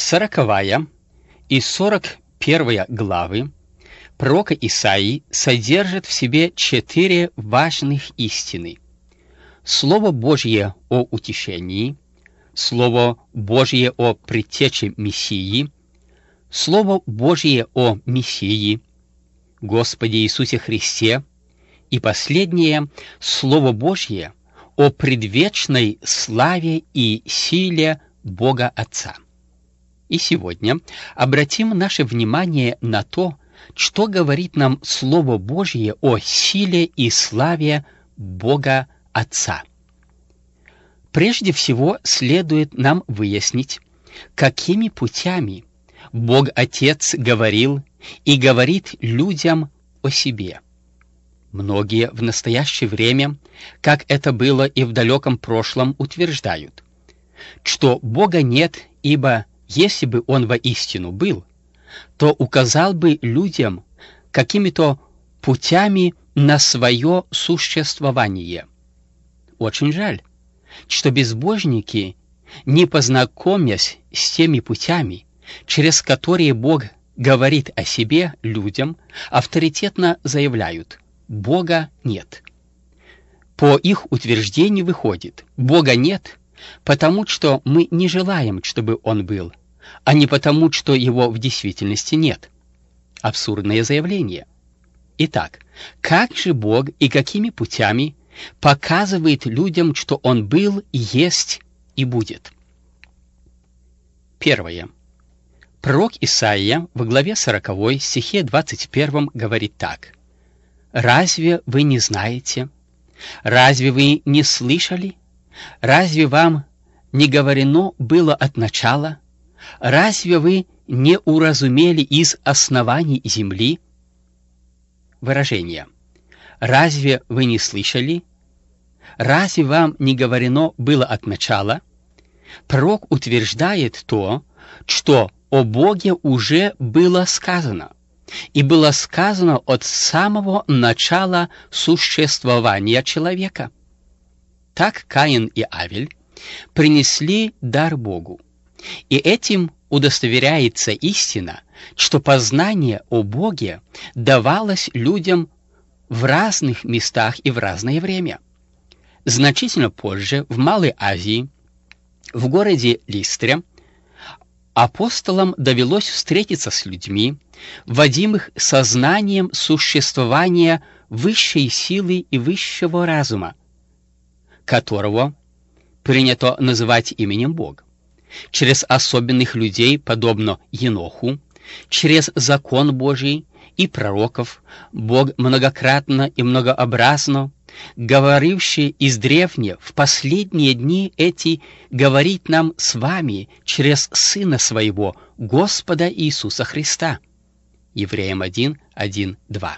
40 и 41 главы пророка Исаии содержат в себе 4 важных истины. Слово Божье о утешении, Слово Божье о предтече Мессии, Слово Божье о Мессии, Господе Иисусе Христе, и последнее — Слово Божье о предвечной славе и силе Бога Отца. И сегодня обратим наше внимание на то, что говорит нам Слово Божье о силе и славе Бога Отца. Прежде всего, следует нам выяснить, какими путями Бог Отец говорил и говорит людям о себе. Многие в настоящее время, как это было и в далеком прошлом, утверждают, что Бога нет, ибо если бы Он воистину был, то указал бы людям какими-то путями на свое существование. Очень жаль, что безбожники, не познакомясь с теми путями, через которые Бог говорит о себе людям, авторитетно заявляют: Бога нет. По их утверждению выходит: Бога нет, потому что мы не желаем, чтобы Он был, а не потому, что Его в действительности нет. Абсурдное заявление. Итак, как же Бог и какими путями показывает людям, что Он был, есть и будет? Первое. Пророк Исаия в главе 40, стихе 21 говорит так: «Разве вы не знаете? Разве вы не слышали? Разве вам не говорено было от начала? Разве вы не уразумели из оснований земли?» Выражение «Разве вы не слышали? Разве вам не говорено было от начала?» Пророк утверждает то, что о Боге уже было сказано, и было сказано от самого начала существования человека. Так Каин и Авель принесли дар Богу, и этим удостоверяется истина, что познание о Боге давалось людям в разных местах и в разное время. Значительно позже, в Малой Азии, в городе Листре, апостолам довелось встретиться с людьми, водимых сознанием существования высшей силы и высшего разума, которого принято называть именем Бога. Через особенных людей, подобно Еноху, через закон Божий и пророков, Бог многократно и многообразно, говоривший издревне, в последние дни эти, говорит нам с вами через Сына Своего, Господа Иисуса Христа. Евреям 1:1-2.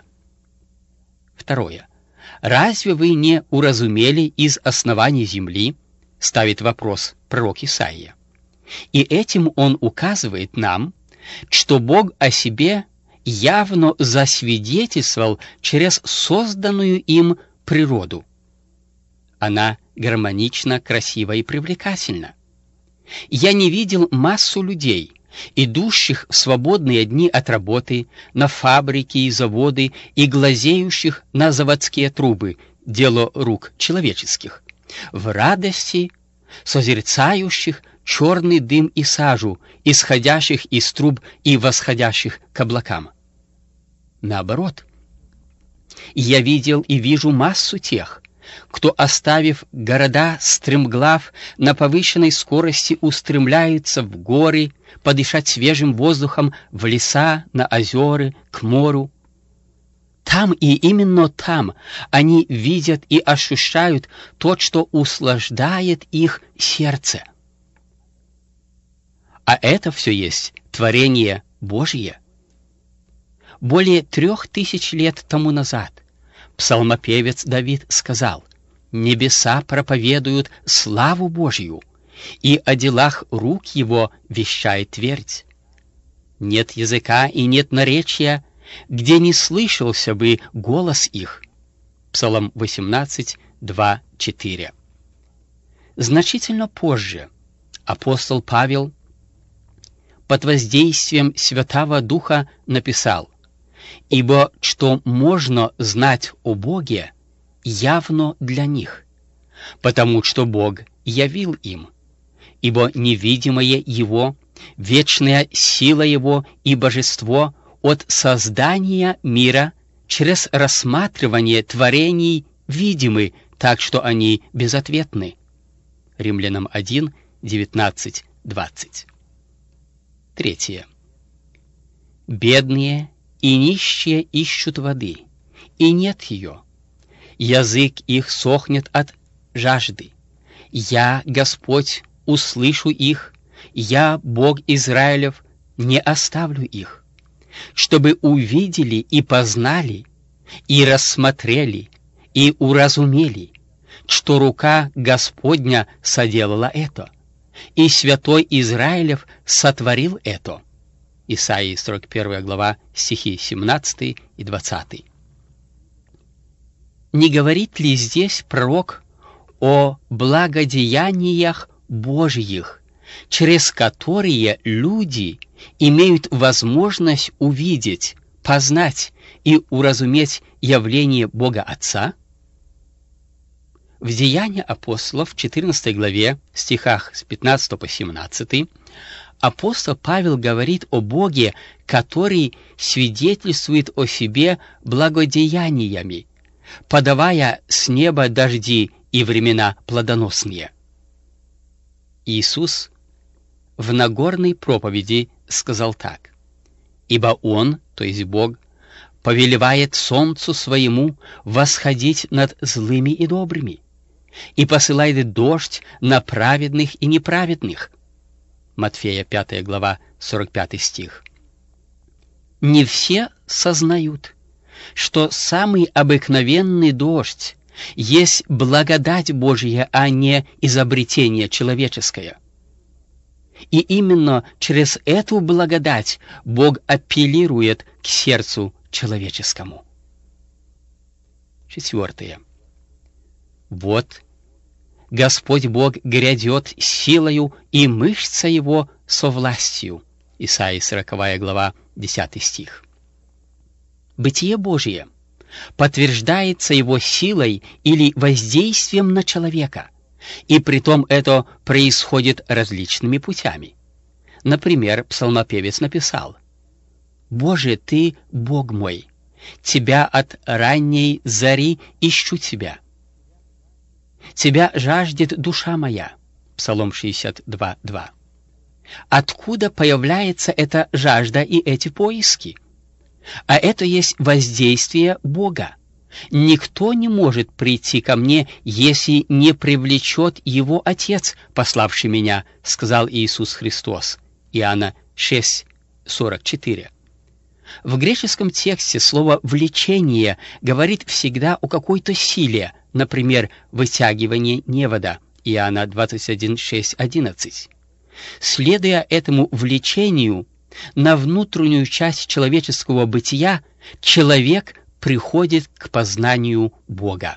Второе. Разве вы не уразумели из оснований земли? Ставит вопрос пророк Исаия. И этим он указывает нам, что Бог о себе явно засвидетельствовал через созданную им природу. Она гармонична, красива и привлекательна. Я не видел массу людей, идущих в свободные дни от работы на фабрики и заводы и глазеющих на заводские трубы, дело рук человеческих, в радости созерцающих черный дым и сажу, исходящих из труб и восходящих к облакам. Наоборот, я видел и вижу массу тех, кто, оставив города стремглав, на повышенной скорости устремляются в горы, подышать свежим воздухом, в леса, на озера, к морю. Там и именно там они видят и ощущают то, что услаждает их сердце. А это все есть творение Божье. Более 3000 лет тому назад псалмопевец Давид сказал: «Небеса проповедуют славу Божью, и о делах рук его вещает твердь. Нет языка и нет наречия, где не слышался бы голос их». Псалом 18, 2, 4. Значительно позже апостол Павел под воздействием Святого Духа написал: «Ибо что можно знать о Боге, явно для них, потому что Бог явил им, ибо невидимое Его, вечная сила Его и божество от создания мира через рассматривание творений видимы, так что они безответны». Римлянам 1, 19, 20. Третье. «Бедные и нищие ищут воды, и нет ее. Язык их сохнет от жажды. Я, Господь, услышу их, я, Бог Израилев, не оставлю их, чтобы увидели и познали, и рассмотрели, и уразумели, что рука Господня соделала это, и святой Израилев сотворил это». Исаии 41 глава, стихи 17 и 20. Не говорит ли здесь пророк о благодеяниях Божьих, через которые люди имеют возможность увидеть, познать и уразуметь явление Бога Отца? В Деяниях апостолов, в 14 главе, стихах с 15 по 17, апостол Павел говорит о Боге, который свидетельствует о себе благодеяниями, подавая с неба дожди и времена плодоносные. Иисус в Нагорной проповеди сказал так: «Ибо Он, то есть Бог, повелевает солнцу своему восходить над злыми и добрыми, и посылает дождь на праведных и неправедных». Матфея 5 глава, 45 стих. Не все сознают, что самый обыкновенный дождь есть благодать Божья, а не изобретение человеческое. И именно через эту благодать Бог апеллирует к сердцу человеческому. Четвертое. Вот Господь Бог грядет силою, и мышца Его со властью. Исаии 40 глава, 10 стих. Бытие Божие подтверждается Его силой или воздействием на человека, и притом это происходит различными путями. Например, псалмопевец написал: «Боже, Ты, Бог мой, Тебя от ранней зари ищу Тебя. Тебя жаждет душа моя». Псалом 62:2. Откуда появляется эта жажда и эти поиски? А это есть воздействие Бога. Никто не может прийти ко мне, если не привлечет Его Отец, пославший меня, сказал Иисус Христос. Иоанна 6:44. В греческом тексте слово «влечение» говорит всегда о какой-то силе, например, вытягивание невода, Иоанна 21:6-11. Следуя этому влечению на внутреннюю часть человеческого бытия, человек приходит к познанию Бога.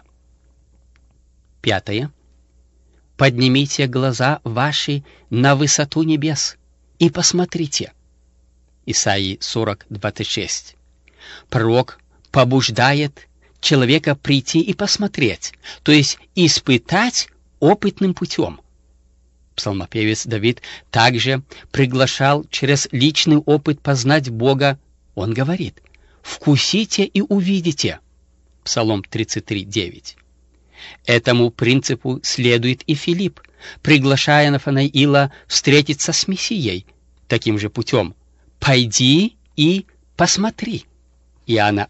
Пятое. «Поднимите глаза ваши на высоту небес и посмотрите». Исаии 40:26. Пророк побуждает человека прийти и посмотреть, то есть испытать опытным путем. Псалмопевец Давид также приглашал через личный опыт познать Бога. Он говорит: «Вкусите и увидите». Псалом 33:9. Этому принципу следует и Филипп, приглашая Нафанаила встретиться с Мессией таким же путем: «Пойди и посмотри». Иоанна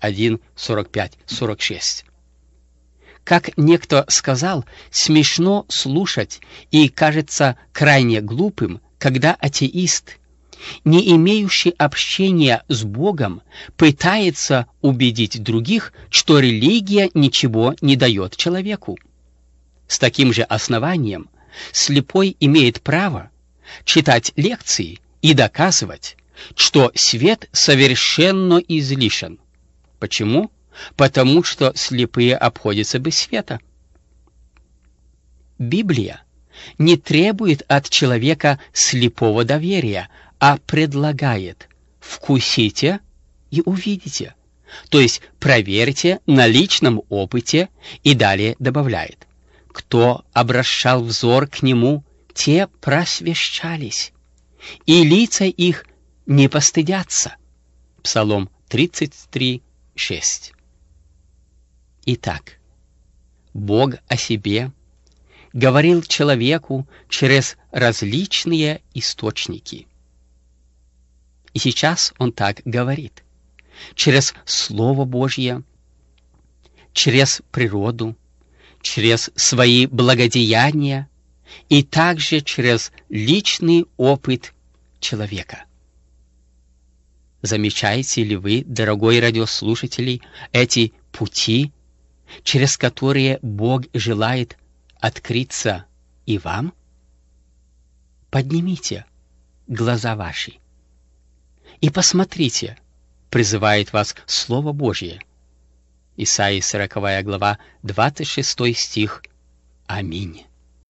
1:45-46. Как некто сказал, смешно слушать и кажется крайне глупым, когда атеист, не имеющий общения с Богом, пытается убедить других, что религия ничего не дает человеку. С таким же основанием слепой имеет право читать лекции и доказывать, что свет совершенно излишен. Почему? Потому что слепые обходятся без света. Библия не требует от человека слепого доверия, а предлагает: вкусите и увидите. То есть проверьте на личном опыте, и далее добавляет: кто обращал взор к нему, те просвещались, и лица их не постыдятся. Псалом 33:6. Итак, Бог о себе говорил человеку через различные источники. И сейчас Он так говорит: через Слово Божье, через природу, через свои благодеяния и также через личный опыт человека. Замечаете ли вы, дорогой радиослушатель, эти пути, через которые Бог желает открыться и вам? Поднимите глаза ваши и посмотрите, призывает вас Слово Божье. Исайя 40 глава, 26 стих. Аминь.